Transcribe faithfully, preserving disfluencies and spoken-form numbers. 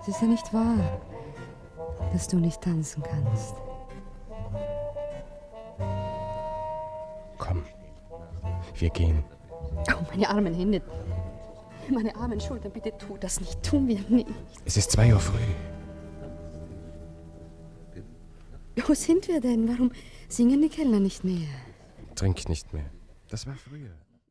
Es ist ja nicht wahr, dass du nicht tanzen kannst. Komm, wir gehen. Oh, meine armen Hände. Meine armen Schultern, bitte tu das nicht. Tun wir nicht. Es ist zwei Uhr früh. Wo sind wir denn? Warum singen die Kellner nicht mehr? Trink nicht mehr. Das war früher.